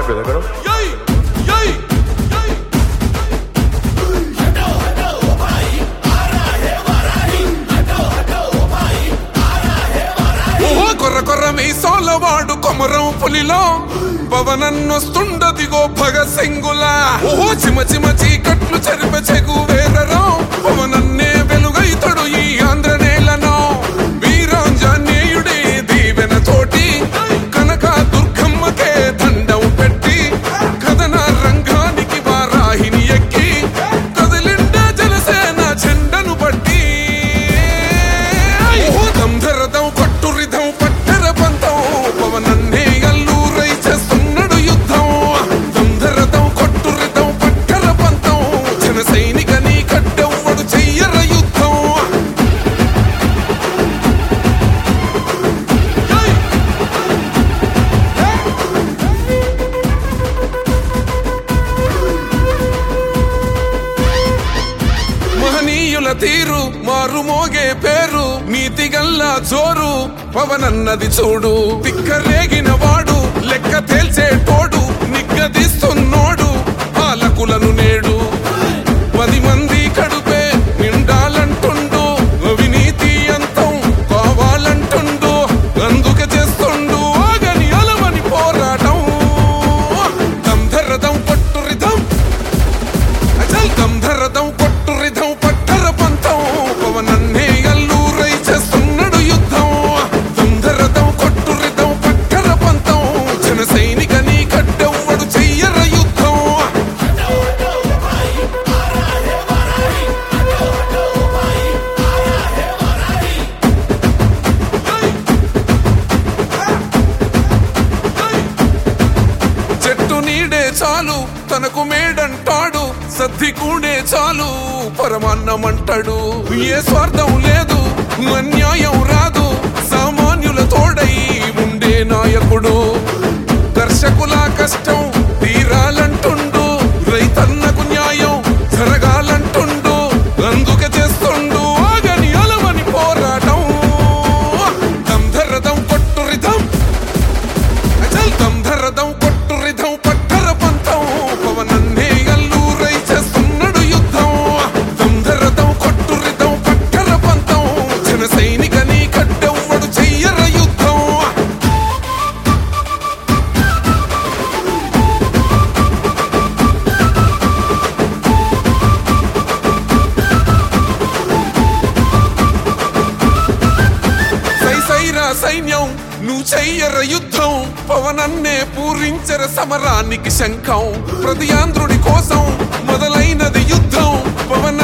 అయిపోయింది ఎక్కడ కొర్ర కొర్ర మీసాలవాడు కొమరం పులిలో పవనన్నొస్తుండదిగో భగత్ సింగులా ఓహో చిమ చిమ చీకట్లు చెరిప చెగు వేరరో పవనన్నే వెలుగైతడు ఈ ఆంధ్ర నేలను వీరాంజనేయుడే దీవెన తోటి కనక దుర్గమ్మకే దండం పెట్టి కథన రంగానికి వారాహిని ఎక్కి కదిలిండ జనసేన చెండను బట్టి దంధరదం కొట్టురిదం పట్టర పంతం పవనన్నే అల్లూరై చేస్తున్నాడు యుద్ధం దంధరదం కొట్టురిదం పట్టర పంతం జన సైనిక నీ కడ్డెవ్వడు చెయ్యర యుద్ధం మహనీయుల తీరు మారుమోగే పేరు నీతిగల్లా జోరు పవనన్నది చూడు తిక్కరేగిన వాడు లెక్క తేల్చేటోడు నిగ్గదిస్తున్నోడు పాలకులను నేడు 10 మంది కడుపే నిండాలంటుండు అవినీతి అంతం కావాలంటుండు అందుకే చేస్తుండు ఆగని అలవని పోరాటం దంధరదం కొట్టురిదం అచల్ దంధరదం కొట్టురిదం పట్టర పంతం పవనన్నే అల్లూరై చేస్తున్నాడు యుద్ధం దంధరదం కొట్టురిదం పట్టర పంతం జన సైనిక నీ కడ్డెవ్వడు చెయ్యర యుద్ధం చెట్టు నీడే చాలు తనకు మేడంటాడు సద్ది కూడే చాలు పరమాన్నమంటాడు ఏ స్వార్థం లేదు అన్యాయం రాదు సామాన్యుల తోడై ఉండే నాయకుడు దర్శకుల కష్టం తీరాలంటుండు రైతన్నకు న్యాయం జరగాలంటుండు అందుకే చేస్తుండు ఆగని అలవని పోరాటం దంధరదం కొట్టురిదం అచల్ దంధరదం కొట్టురిదం పట్టర పంతం పవనన్నే అల్లూరై చేస్తున్నాడు యుద్ధం దంధరదం కొట్టురిదం పట్టర పంతం జన సైనిక నీ కడ్డెవ్వడు చెయ్యర యుద్ధం సైసైరా సైన్యం నువ్వు చెయ్యర యుద్ధం పవనన్నే పూరించర సమరానికి శంఖం ప్రతి ఆంధ్రుడి కోసం మొదలైనది యుద్ధం పవన